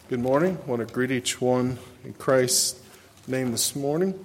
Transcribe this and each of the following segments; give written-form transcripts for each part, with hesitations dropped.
Good morning. I want to greet each one in Christ's name this morning.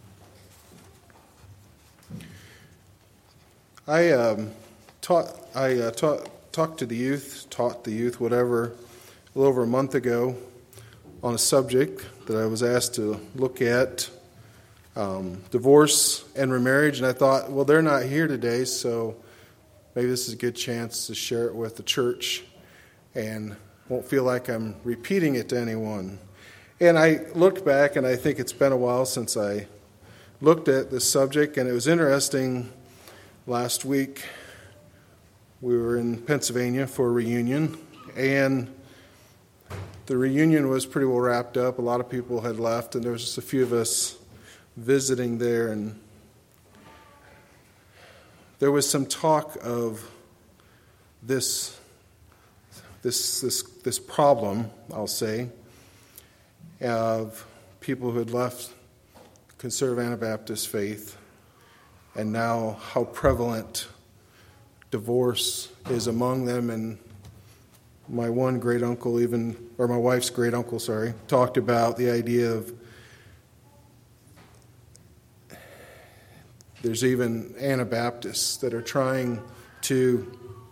I taught the youth, whatever, a little over a month ago on a subject that I was asked to look at, divorce and remarriage, and I thought, well, they're not here today, so maybe this is a good chance to share it with the church and won't feel like I'm repeating it to anyone. And I looked back, and I think it's been a while since I looked at this subject, and it was interesting. Last week, we were in Pennsylvania for a reunion, and the reunion was pretty well wrapped up. A lot of people had left, and there was just a few of us visiting there, and there was some talk of this problem, I'll say, of people who had left conservative Anabaptist faith, and now how prevalent divorce is among them. And my wife's great uncle, talked about the idea of there's even Anabaptists that are trying to,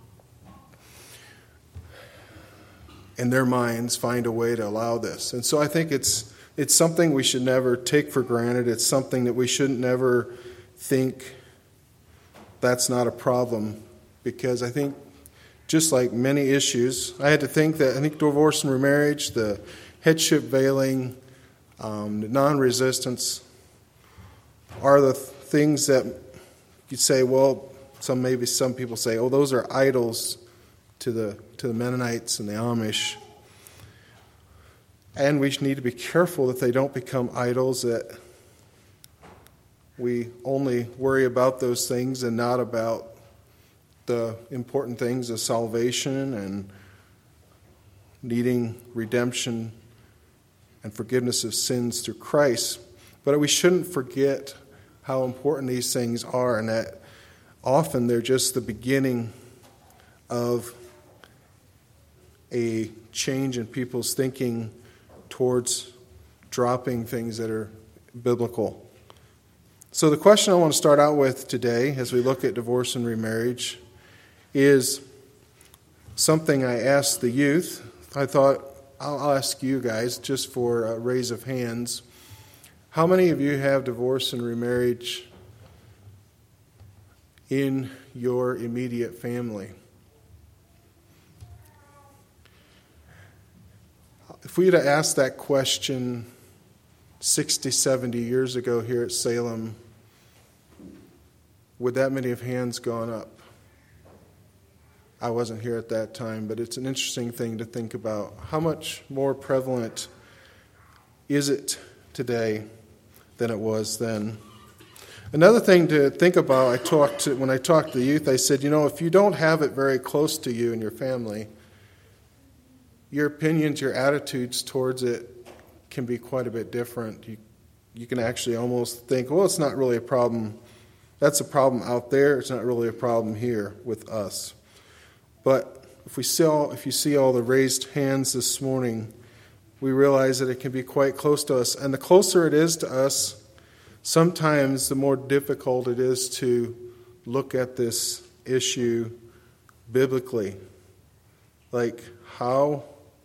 in their minds, find a way to allow this. And so I think it's something we should never take for granted. It's something that we shouldn't never think that's not a problem, because I think just like many issues, I think divorce and remarriage, the headship veiling, the non-resistance are the things that you'd say, well, some people say, oh, those are idols to the Mennonites and the Amish. And we need to be careful that they don't become idols, that we only worry about those things and not about the important things of salvation and needing redemption and forgiveness of sins through Christ. But we shouldn't forget how important these things are, and that often they're just the beginning of a change in people's thinking towards dropping things that are biblical. So the question I want to start out with today, as we look at divorce and remarriage, is something I asked the youth. I thought I'll ask you guys, just for a raise of hands. How many of you have divorce and remarriage in your immediate family? If we had asked that question 60, 70 years ago here at Salem, would that many of hands gone up? I wasn't here at that time, but it's an interesting thing to think about. How much more prevalent is it today than it was then? Another thing to think about, when I talked to the youth, I said, if you don't have it very close to you and your family, your opinions, your attitudes towards it can be quite a bit different. You can actually almost think, well, it's not really a problem. That's a problem out there. It's not really a problem here with us. But if you see all the raised hands this morning, we realize that it can be quite close to us. And the closer it is to us, sometimes the more difficult it is to look at this issue biblically. Like, how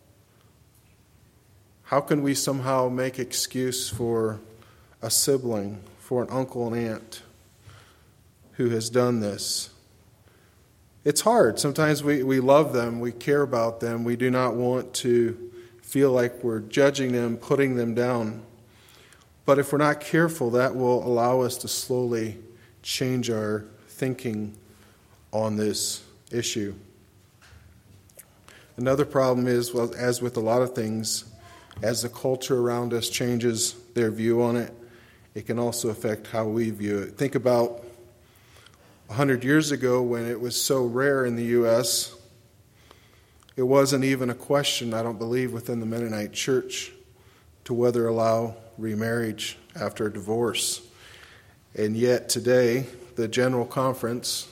can we somehow make excuse for a sibling, for an uncle and aunt who has done this? It's hard. Sometimes we love them, we care about them, we do not want to feel like we're judging them, putting them down. But if we're not careful, that will allow us to slowly change our thinking on this issue. Another problem is, well, as with a lot of things, as the culture around us changes their view on it, it can also affect how we view it. Think about 100 years ago when it was so rare in the U.S., it wasn't even a question, I don't believe, within the Mennonite church to whether allow remarriage after a divorce. And yet today, the General Conference,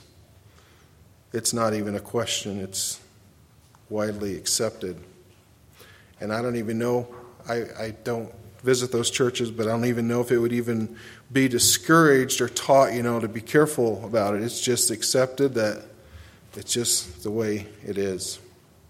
it's not even a question. It's widely accepted. And I don't even know, I don't visit those churches, but I don't even know if it would even be discouraged or taught, to be careful about it. It's just accepted that it's just the way it is.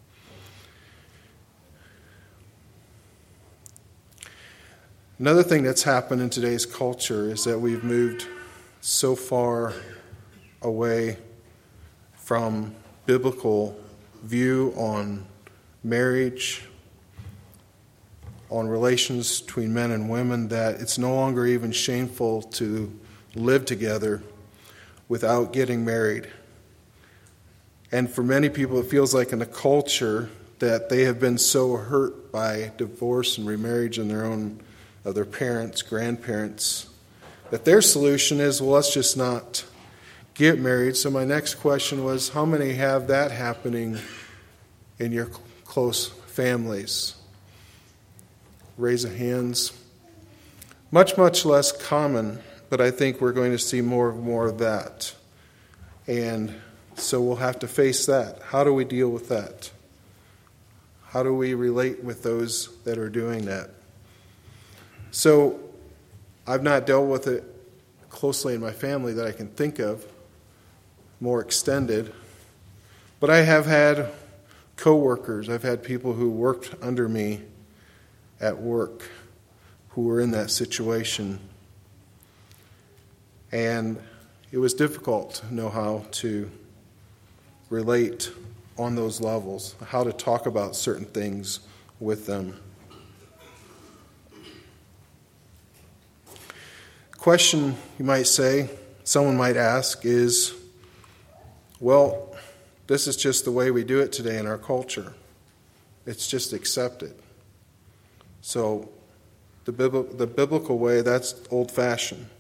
Another thing that's happened in today's culture is that we've moved so far away from biblical view on marriage, on relations between men and women, that it's no longer even shameful to live together without getting married. And for many people, it feels like in the culture that they have been so hurt by divorce and remarriage in of their parents, grandparents, that their solution is, well, let's just not get married. So my next question was, how many have that happening in your close families? Raise of hands. Much, much less common, but I think we're going to see more of that. And so we'll have to face that. How do we deal with that? How do we relate with those that are doing that? So I've not dealt with it closely in my family that I can think of, more extended. But I have had co-workers. I've had people who worked under me at work who were in that situation. And it was difficult to know how to relate on those levels, how to talk about certain things with them. Question you might say, someone might ask is, well, this is just the way we do it today in our culture. It's just accepted. So the biblical way, that's old-fashioned.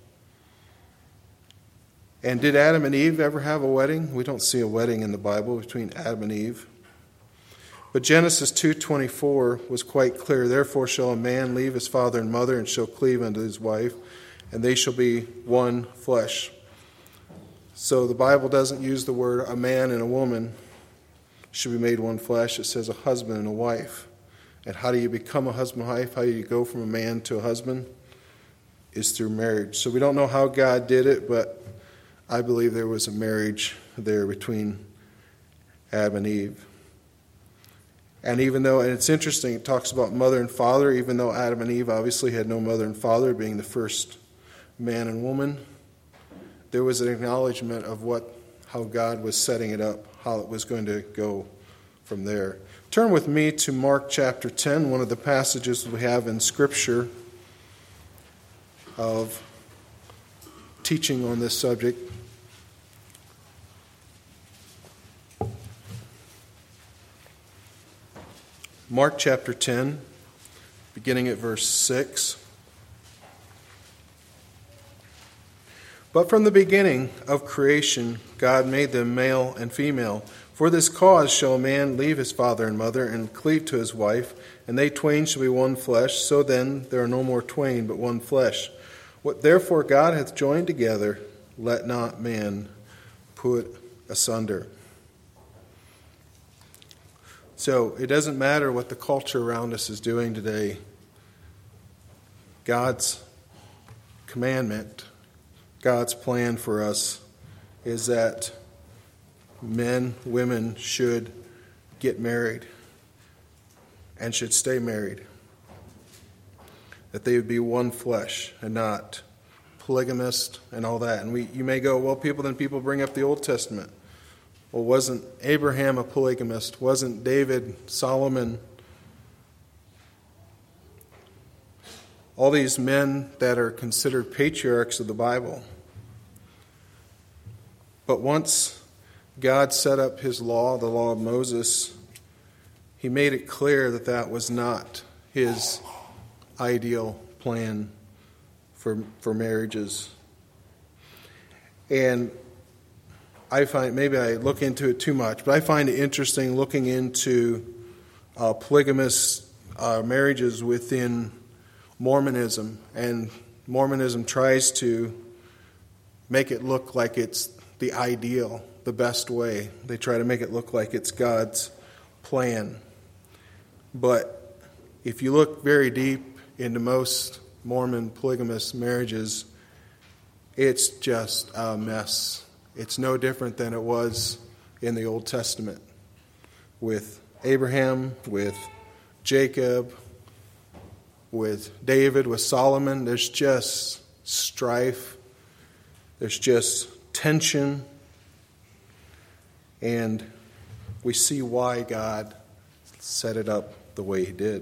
And did Adam and Eve ever have a wedding? We don't see a wedding in the Bible between Adam and Eve. But Genesis 2:24 was quite clear. Therefore shall a man leave his father and mother and shall cleave unto his wife, and they shall be one flesh. So the Bible doesn't use the word a man and a woman should be made one flesh. It says a husband and a wife. And how do you become a husband and wife? How do you go from a man to a husband? Is through marriage. So we don't know how God did it, but I believe there was a marriage there between Adam and Eve. And even though, and it's interesting, it talks about mother and father, even though Adam and Eve obviously had no mother and father, being the first man and woman, there was an acknowledgement of how God was setting it up, how it was going to go from there. Turn with me to Mark chapter 10, one of the passages we have in Scripture of teaching on this subject. Mark chapter 10, beginning at verse 6. But from the beginning of creation, God made them male and female. For this cause shall a man leave his father and mother and cleave to his wife, and they twain shall be one flesh. So then there are no more twain, but one flesh. What therefore God hath joined together, let not man put asunder. So it doesn't matter what the culture around us is doing today. God's commandment, God's plan for us is that men, women should get married and should stay married. That they would be one flesh and not polygamist and all that. And you may go, well, people bring up the Old Testament. Well, wasn't Abraham a polygamist? Wasn't David, Solomon? All these men that are considered patriarchs of the Bible. But once God set up his law, the law of Moses, he made it clear that that was not his ideal plan for marriages. And I find, maybe I look into it too much, but I find it interesting looking into polygamous marriages within Mormonism. And Mormonism tries to make it look like it's the ideal, the best way. They try to make it look like it's God's plan. But if you look very deep into most Mormon polygamous marriages, it's just a mess. It's no different than it was in the Old Testament with Abraham, with Jacob, with David, with Solomon. There's just strife. There's just tension. And we see why God set it up the way He did.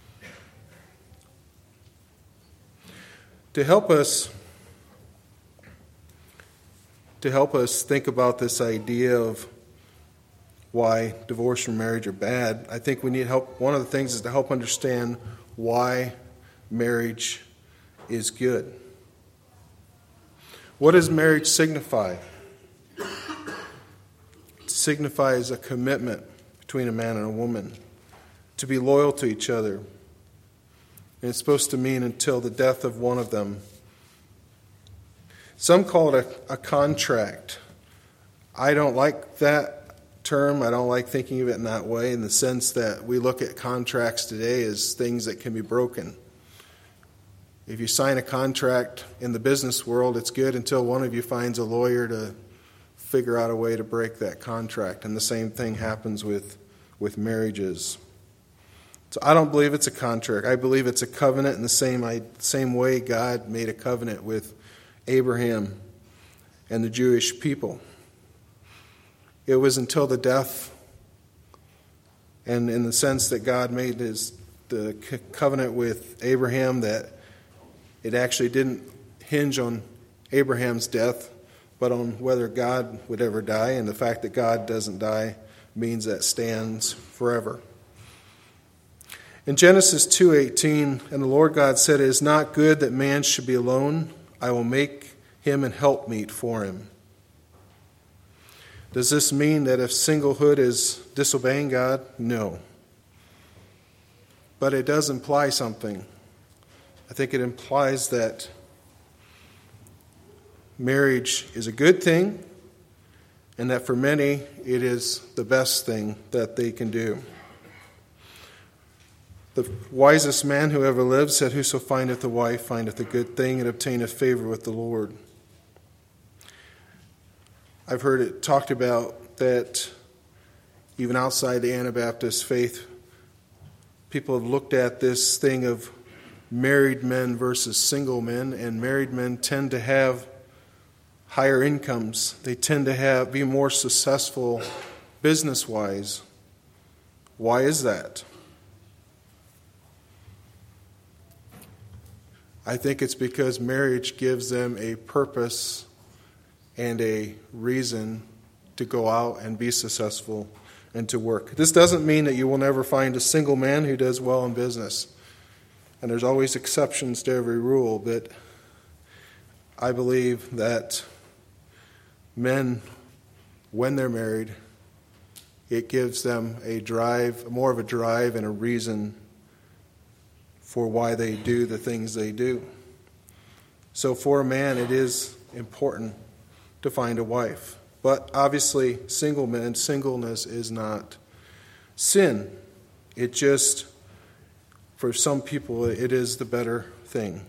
To help us think about this idea of why divorce and marriage are bad, I think we need help. One of the things is to help understand why marriage is good. What does marriage signify? It signifies a commitment between a man and a woman to be loyal to each other. And it's supposed to mean until the death of one of them. Some call it a contract. I don't like that term. I don't like thinking of it in that way, in the sense that we look at contracts today as things that can be broken. If you sign a contract in the business world, it's good until one of you finds a lawyer to figure out a way to break that contract. And the same thing happens with marriages. So I don't believe it's a contract. I believe it's a covenant in the same way God made a covenant with Abraham and the Jewish people. It was until the death, and in the sense that God made the covenant with Abraham, that it actually didn't hinge on Abraham's death, but on whether God would ever die. And the fact that God doesn't die means that stands forever. In Genesis 2:18, and the Lord God said, "It is not good that man should be alone. I will make him an helpmeet for him." Does this mean that if singlehood is disobeying God? No. But it does imply something. I think it implies that marriage is a good thing, and that for many it is the best thing that they can do. The wisest man who ever lived said, "Whoso findeth a wife findeth a good thing and obtaineth favor with the Lord." I've heard it talked about that even outside the Anabaptist faith, people have looked at this thing of married men versus single men, and married men tend to have higher incomes. They tend to be more successful business-wise. Why is that? I think it's because marriage gives them a purpose and a reason to go out and be successful and to work. This doesn't mean that you will never find a single man who does well in business. And there's always exceptions to every rule, but I believe that men, when they're married, it gives them a drive, more of a drive and a reason for why they do the things they do. So for a man, it is important to find a wife. But obviously, singleness is not sin. It just, for some people, it is the better thing.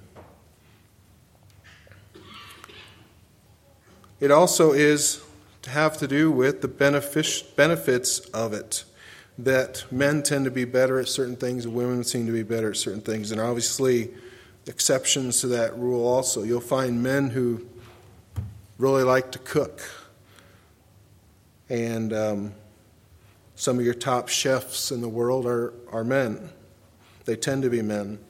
It also is to have to do with the benefits of it. That men tend to be better at certain things, and women seem to be better at certain things. And obviously, exceptions to that rule also. You'll find men who really like to cook. And some of your top chefs in the world are men. They tend to be men.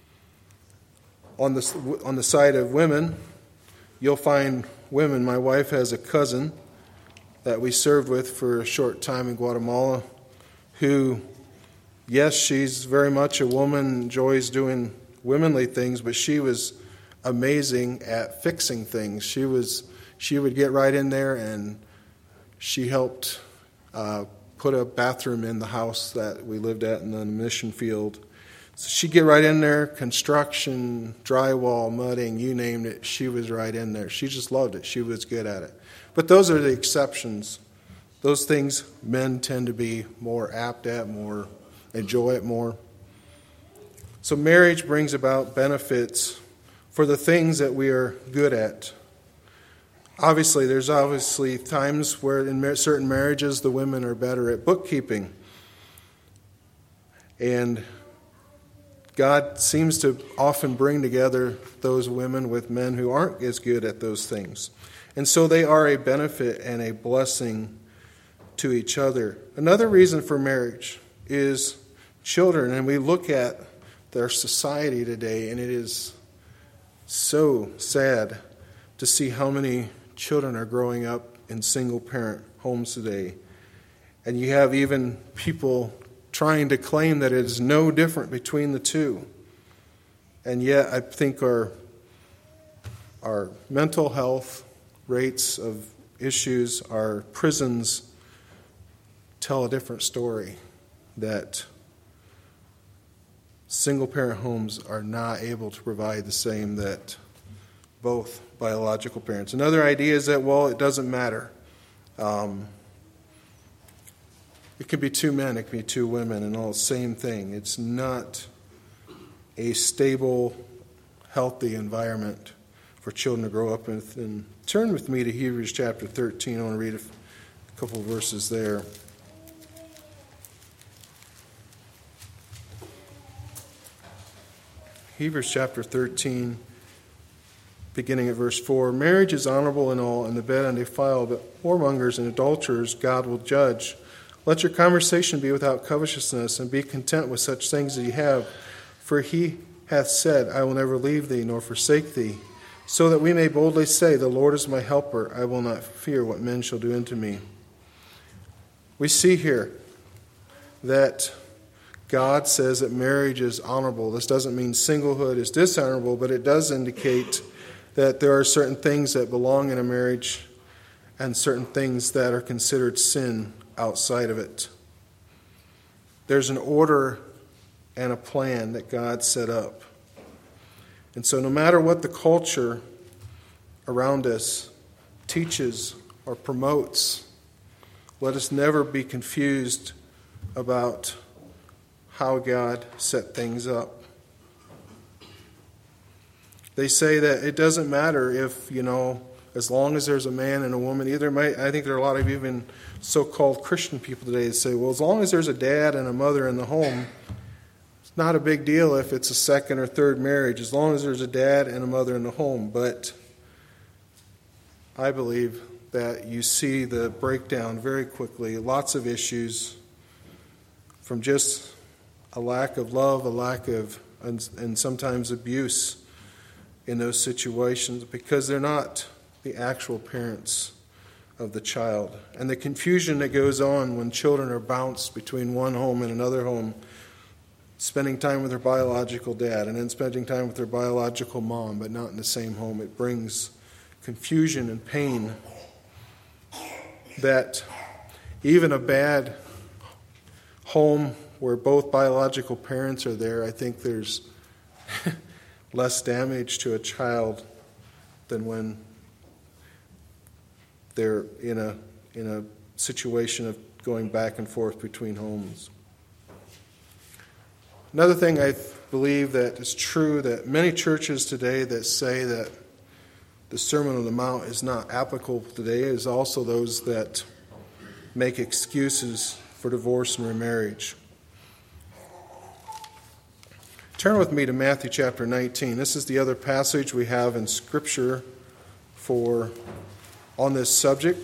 On the side of women, you'll find women. My wife has a cousin that we served with for a short time in Guatemala who, yes, she's very much a woman, enjoys doing womanly things, but she was amazing at fixing things. She would get right in there, and she helped put a bathroom in the house that we lived at in the mission field. So she'd get right in there, construction, drywall, mudding, you named it, she was right in there. She just loved it. She was good at it. But those are the exceptions. Those things men tend to be more apt at, more enjoy it more. So marriage brings about benefits for the things that we are good at. Obviously, there's times where in certain marriages the women are better at bookkeeping. And God seems to often bring together those women with men who aren't as good at those things. And so they are a benefit and a blessing to each other. Another reason for marriage is children. And we look at our society today, and it is so sad to see how many children are growing up in single-parent homes today. And you have even people trying to claim that it is no different between the two. And yet I think our mental health rates of issues, our prisons tell a different story, that single-parent homes are not able to provide the same that both biological parents. Another idea is that, well, it doesn't matter. It could be two men, it could be two women, and all the same thing. It's not a stable, healthy environment for children to grow up in. And turn with me to Hebrews chapter 13. I want to read a couple of verses there. Hebrews chapter 13, beginning at verse 4. Marriage is honorable in all, and the bed undefiled, but whoremongers and adulterers God will judge. Let your conversation be without covetousness, and be content with such things as ye have. For he hath said, I will never leave thee nor forsake thee, so that we may boldly say, the Lord is my helper, I will not fear what men shall do unto me. We see here that God says that marriage is honorable. This doesn't mean singlehood is dishonorable, but it does indicate that there are certain things that belong in a marriage and certain things that are considered sin outside of it. There's an order and a plan that God set up. And so no matter what the culture around us teaches or promotes, let us never be confused about how God set things up. They say that it doesn't matter if, as long as there's a man and a woman. I think there are a lot of even so-called Christian people today that say, well, as long as there's a dad and a mother in the home, it's not a big deal if it's a second or third marriage, as long as there's a dad and a mother in the home. But I believe that you see the breakdown very quickly, lots of issues from just a lack of love, a lack of, and sometimes abuse in those situations because they're not the actual parents of the child. And the confusion that goes on when children are bounced between one home and another home, spending time with their biological dad and then spending time with their biological mom, but not in the same home. It brings confusion and pain that even a bad home where both biological parents are there, I think there's less damage to a child than when they're in a situation of going back and forth between homes. Another thing I believe that is true, that many churches today that say that the Sermon on the Mount is not applicable today, is also those that make excuses for divorce and remarriage. Turn with me to Matthew chapter 19. This is the other passage we have in Scripture on this subject.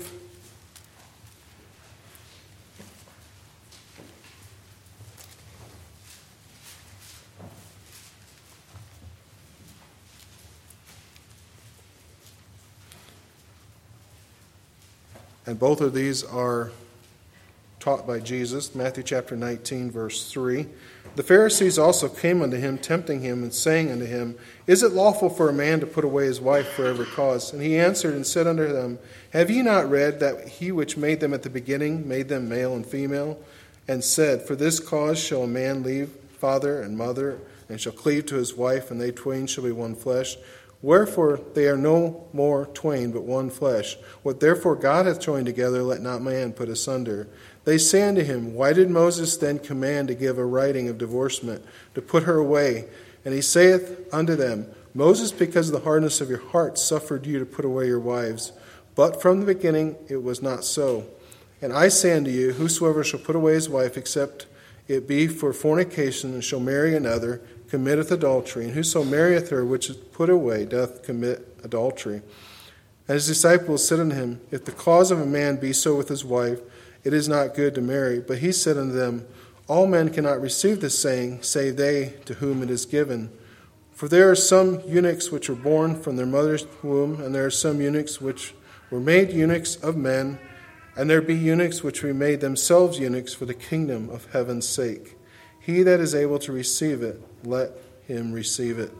And both of these are taught by Jesus. Matthew chapter 19, verse 3. The Pharisees also came unto him, tempting him, and saying unto him, Is it lawful for a man to put away his wife for every cause? And he answered and said unto them, Have ye not read that he which made them at the beginning made them male and female, and said, For this cause shall a man leave father and mother, and shall cleave to his wife, and they twain shall be one flesh? Wherefore they are no more twain, but one flesh. What therefore God hath joined together, let not man put asunder. They say unto him, Why did Moses then command to give a writing of divorcement, to put her away? And he saith unto them, Moses, because of the hardness of your hearts, suffered you to put away your wives. But from the beginning it was not so. And I say unto you, whosoever shall put away his wife, except it be for fornication, and shall marry another, committeth adultery. And whoso marrieth her which is put away doth commit adultery. And his disciples said unto him, If the cause of a man be so with his wife, it is not good to marry. But he said unto them, All men cannot receive this saying, save they to whom it is given. For there are some eunuchs which are born from their mother's womb, and there are some eunuchs which were made eunuchs of men, and there be eunuchs which were made themselves eunuchs for the kingdom of heaven's sake. He that is able to receive it, let him receive it.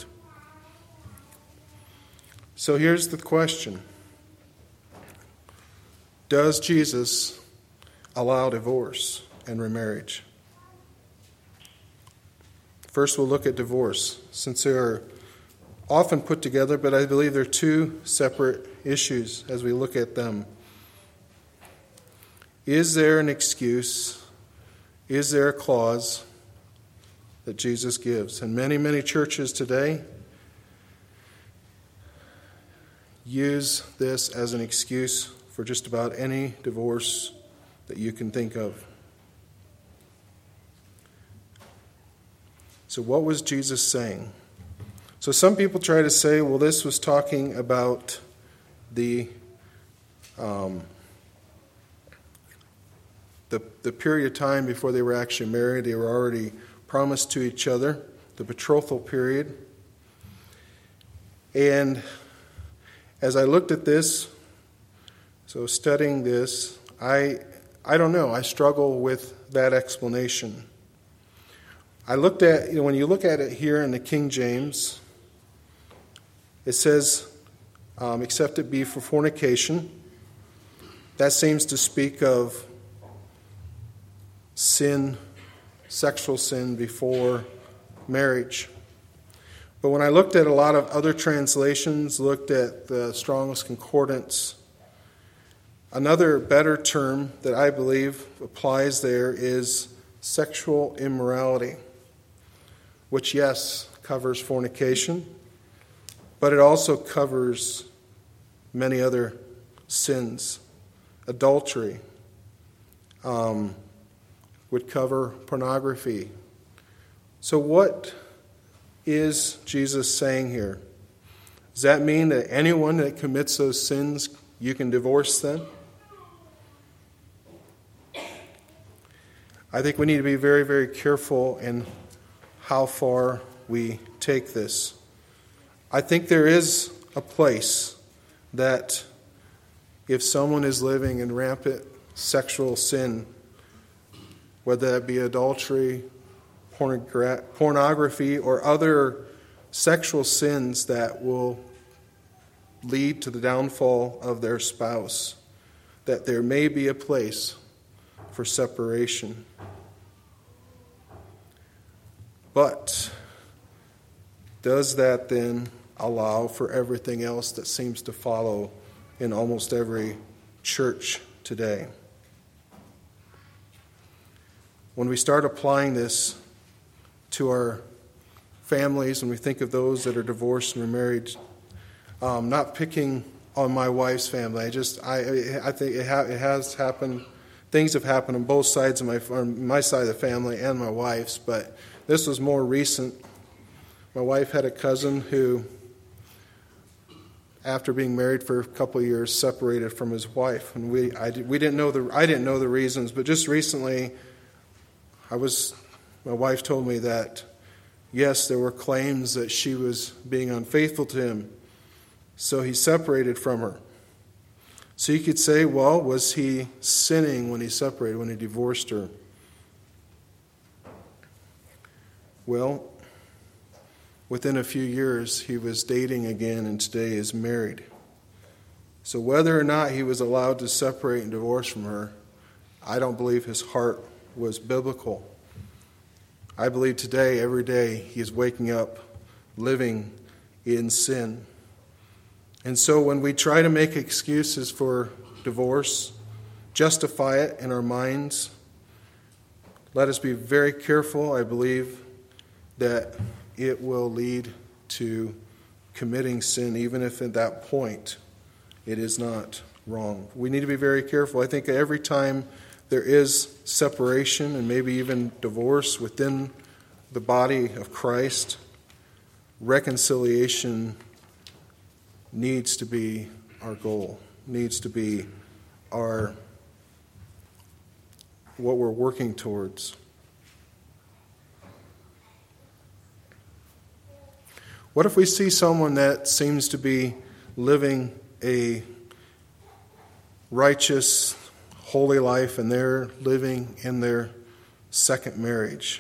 So here's the question. Does Jesus allow divorce and remarriage? First, we'll look at divorce, since they are often put together, but I believe they're two separate issues as we look at them. Is there an excuse? Is there a clause that Jesus gives? And many churches today use this as an excuse for just about any divorce that you can think of. So what was Jesus saying? So some people try to say, well, this was talking about the period of time before they were actually married. They were already promised to each other, the betrothal period. And as I looked at this, so studying this, I don't know. I struggle with that explanation. I looked at, when you look at it here in the King James, it says, except it be for fornication. That seems to speak of sin, sexual sin before marriage. But when I looked at a lot of other translations, looked at the Strong's Concordance, another better term that I believe applies there is sexual immorality, which, yes, covers fornication, but it also covers many other sins. Adultery would cover pornography. So what is Jesus saying here? Does that mean that anyone that commits those sins, you can divorce them? I think we need to be very careful in how far we take this. I think there is a place that if someone is living in rampant sexual sin, whether that be adultery, pornography, or other sexual sins that will lead to the downfall of their spouse, that there may be a place for separation. But does that then allow for everything else that seems to follow in almost every church today? When we start applying this to our families, and we think of those that are divorced and remarried, not picking on my wife's family, I think it has happened. Things have happened on both sides of my side of the family and my wife's, but this was more recent. My wife had a cousin who, after being married for a couple of years, separated from his wife, and I didn't know the reasons, but just recently, my wife told me that yes, there were claims that she was being unfaithful to him, so he separated from her. So you could say, well, was he sinning when he separated, when he divorced her? Well, within a few years, he was dating again and today is married. So whether or not he was allowed to separate and divorce from her, I don't believe his heart was biblical. I believe today, every day, he is waking up living in sin. And so when we try to make excuses for divorce, justify it in our minds, let us be very careful. I believe that it will lead to committing sin, even if at that point it is not wrong. We need to be very careful. I think every time there is separation and maybe even divorce within the body of Christ, reconciliation needs to be our goal, needs to be what we're working towards. What if we see someone that seems to be living a righteous, holy life and they're living in their second marriage?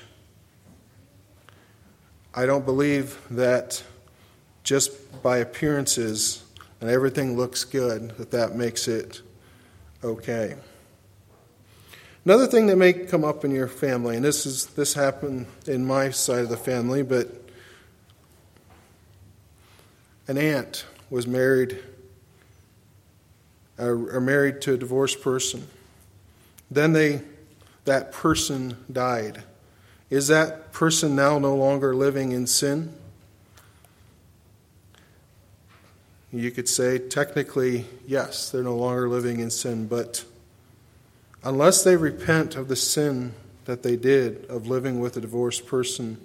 I don't believe that just by appearances and everything looks good, that makes it okay. Another thing that may come up in your family, and this happened in my side of the family, but an aunt was married to a divorced person. Then that person died. Is that person now no longer living in sin? You could say technically, yes, they're no longer living in sin, but unless they repent of the sin that they did of living with a divorced person,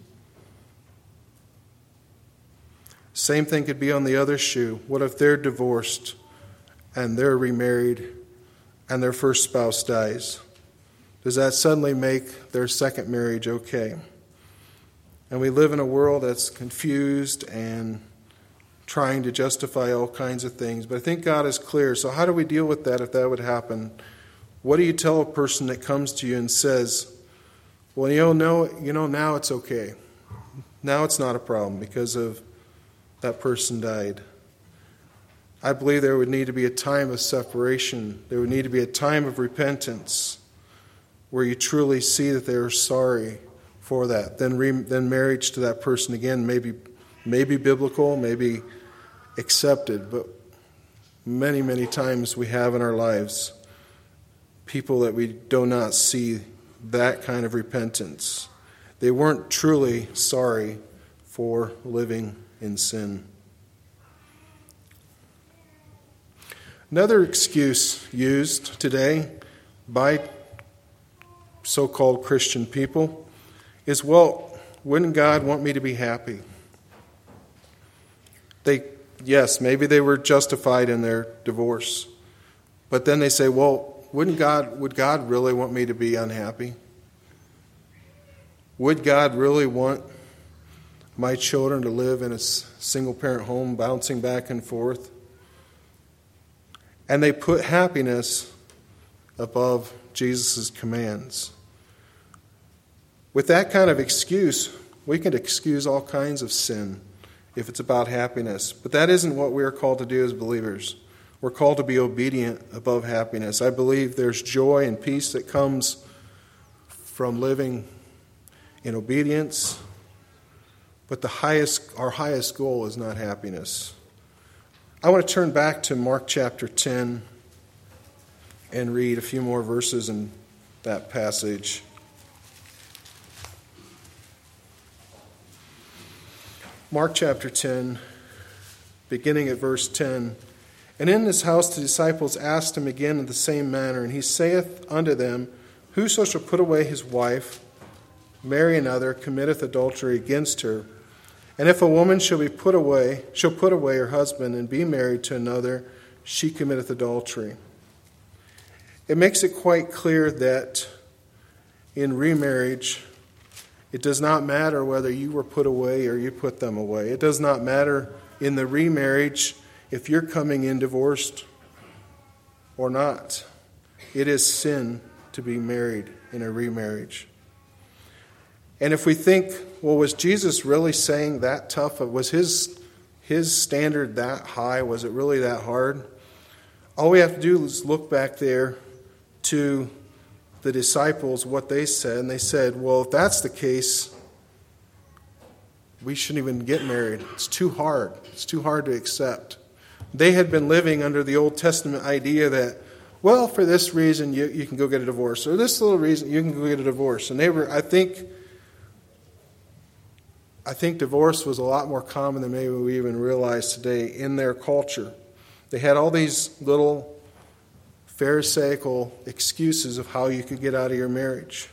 same thing could be on the other shoe. What if they're divorced and they're remarried and their first spouse dies? Does that suddenly make their second marriage okay? And we live in a world that's confused and trying to justify all kinds of things. But I think God is clear. So how do we deal with that if that would happen? What do you tell a person that comes to you and says, well, now it's okay. Now it's not a problem because of that person died. I believe there would need to be a time of separation. There would need to be a time of repentance where you truly see that they are sorry for that. Then marriage to that person again may be biblical, may be accepted, but many, many times we have in our lives people that we do not see that kind of repentance. They weren't truly sorry for living in sin. Another excuse used today by so-called Christian people is, well, wouldn't God want me to be happy? Maybe they were justified in their divorce. But then they say, well, would God really want me to be unhappy? Would God really want my children to live in a single-parent home, bouncing back and forth? And they put happiness above Jesus' commands. With that kind of excuse, we can excuse all kinds of sin if it's about happiness. But that isn't what we are called to do as believers. We're called to be obedient above happiness. I believe there's joy and peace that comes from living in obedience. But our highest goal is not happiness. I want to turn back to Mark chapter 10 and read a few more verses in that passage. Mark chapter 10, beginning at verse 10. And in this house the disciples asked him again in the same manner, and he saith unto them, Whoso shall put away his wife, marry another, committeth adultery against her. And if a woman shall put away her husband and be married to another, she committeth adultery. It makes it quite clear that in remarriage, it does not matter whether you were put away or you put them away. It does not matter in the remarriage if you're coming in divorced or not. It is sin to be married in a remarriage. And if we think, well, was Jesus really saying that tough? Was his standard that high? Was it really that hard? All we have to do is look back there to the disciples, what they said. And they said, well, if that's the case, we shouldn't even get married. It's too hard. It's too hard to accept. They had been living under the Old Testament idea that, well, for this reason you can go get a divorce, or this little reason you can go get a divorce. And I think divorce was a lot more common than maybe we even realize today in their culture. They had all these little Pharisaical excuses of how you could get out of your marriage.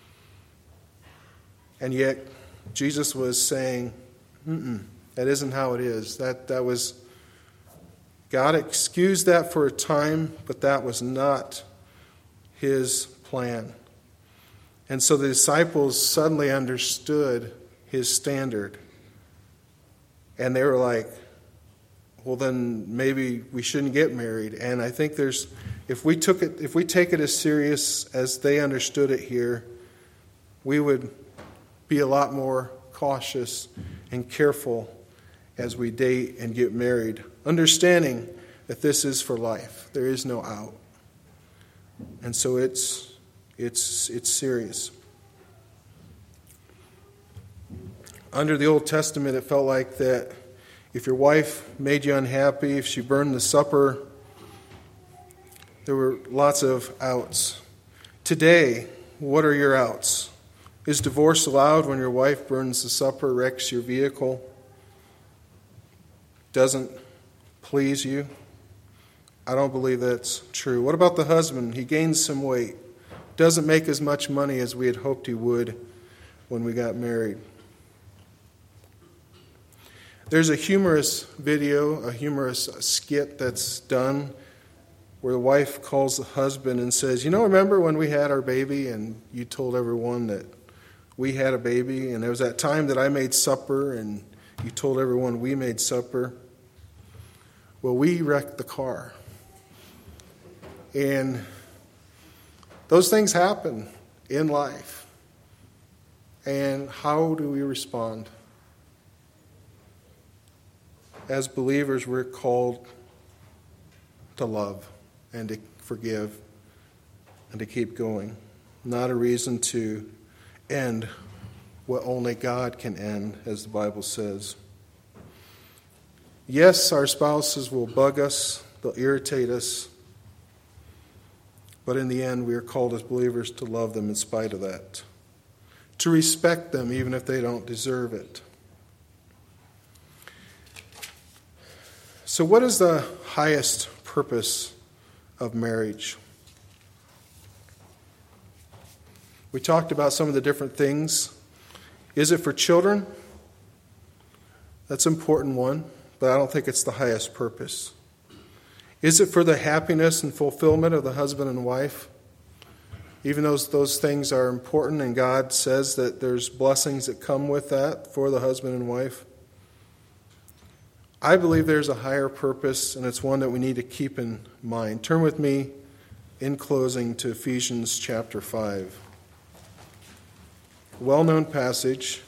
And yet Jesus was saying, that isn't how it is. That was, God excused that for a time, but that was not his plan. And so the disciples suddenly understood his standard. And they were like, well, then maybe we shouldn't get married. And I think if we take it as serious as they understood it here, we would be a lot more cautious and careful as we date and get married, understanding that this is for life. There is no out. And so it's serious. Under the Old Testament, it felt like that if your wife made you unhappy, if she burned the supper, there were lots of outs. Today, what are your outs? Is divorce allowed when your wife burns the supper, wrecks your vehicle, doesn't please you? I don't believe that's true. What about the husband? He gains some weight, doesn't make as much money as we had hoped he would when we got married. There's a humorous video, a humorous skit that's done where the wife calls the husband and says, remember when we had our baby and you told everyone that we had a baby, and there was that time that I made supper and you told everyone we made supper? Well, we wrecked the car. And those things happen in life. And how do we respond? As believers, we're called to love and to forgive and to keep going. Not a reason to end what only God can end, as the Bible says. Yes, our spouses will bug us, they'll irritate us, but in the end, we are called as believers to love them in spite of that, to respect them even if they don't deserve it. So what is the highest purpose of marriage? We talked about some of the different things. Is it for children? That's an important one, but I don't think it's the highest purpose. Is it for the happiness and fulfillment of the husband and wife? Even though those things are important, and God says that there's blessings that come with that for the husband and wife. I believe there's a higher purpose, and it's one that we need to keep in mind. Turn with me, in closing, to Ephesians chapter 5. Well-known passage.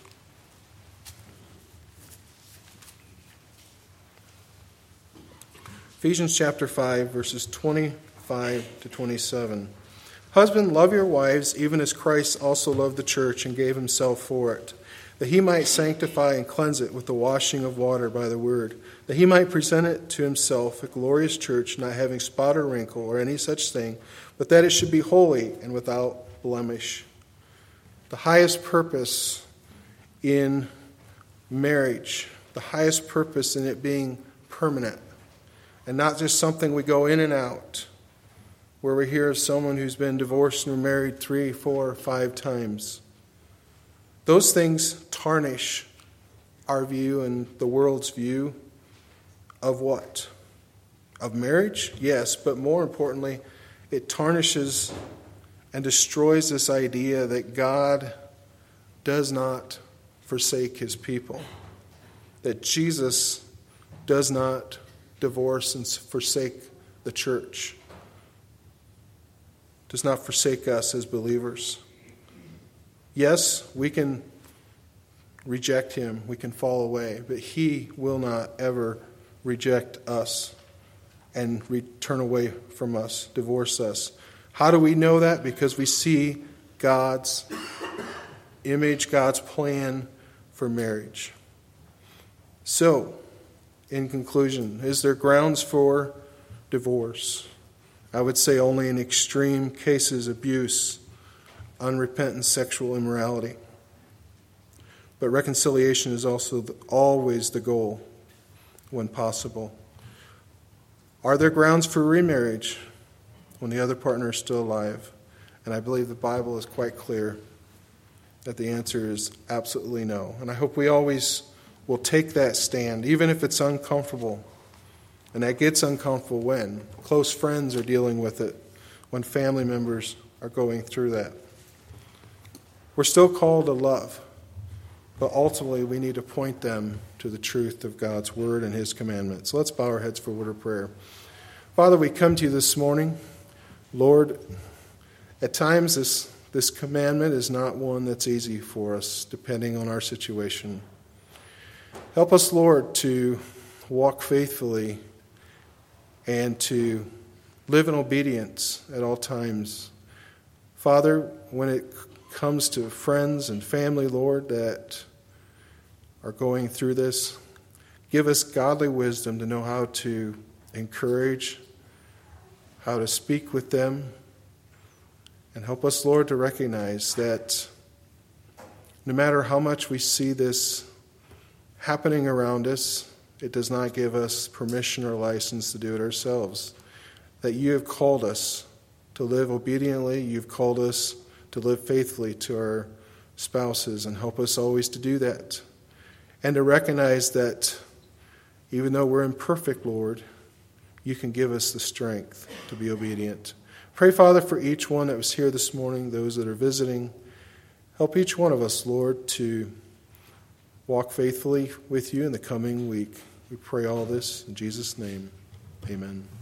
Ephesians chapter 5, verses 25 to 27. Husbands, love your wives, even as Christ also loved the church and gave himself for it, that he might sanctify and cleanse it with the washing of water by the word, that he might present it to himself a glorious church, not having spot or wrinkle or any such thing, but that it should be holy and without blemish. The highest purpose in marriage, the highest purpose in it being permanent, and not just something we go in and out, where we hear of someone who's been divorced and married 3, 4, 5 times. Those things tarnish our view and the world's view of what? Of marriage? Yes, but more importantly, it tarnishes and destroys this idea that God does not forsake his people, that Jesus does not divorce and forsake the church, does not forsake us as believers. Yes, we can reject him, we can fall away, but he will not ever reject us and turn away from us, divorce us. How do we know that? Because we see God's image, God's plan for marriage. So, In conclusion, is there grounds for divorce? I would say only in extreme cases: abuse, unrepentant sexual immorality. But reconciliation is also always the goal when possible. Are there grounds for remarriage when the other partner is still alive? And I believe the Bible is quite clear that the answer is absolutely no. And I hope we always will take that stand, even if it's uncomfortable. And that gets uncomfortable when close friends are dealing with it, when family members are going through that. We're still called to love, but ultimately we need to point them to the truth of God's word and his commandments. So let's bow our heads for a word of prayer. Father, we come to you this morning. Lord, at times this commandment is not one that's easy for us, depending on our situation. Help us, Lord, to walk faithfully and to live in obedience at all times. Father, when it comes to friends and family, Lord, that are going through this, give us godly wisdom to know how to encourage, how to speak with them, and help us, Lord, to recognize that no matter how much we see this happening around us, it does not give us permission or license to do it ourselves. That you have called us to live obediently, you've called us to live faithfully to our spouses, and help us always to do that. And to recognize that even though we're imperfect, Lord, you can give us the strength to be obedient. Pray, Father, for each one that was here this morning, those that are visiting. Help each one of us, Lord, to walk faithfully with you in the coming week. We pray all this in Jesus' name. Amen.